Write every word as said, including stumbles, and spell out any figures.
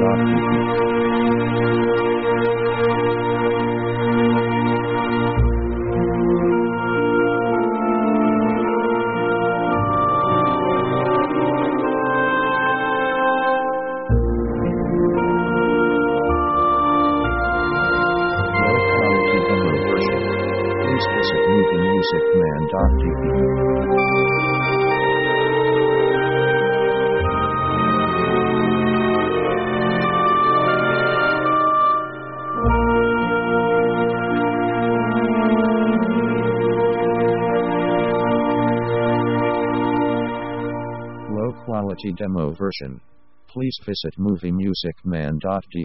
dot d e. Low quality demo version. Please visit movie music man dot d e. Low quality demo version. Please visit movie music man dot d e.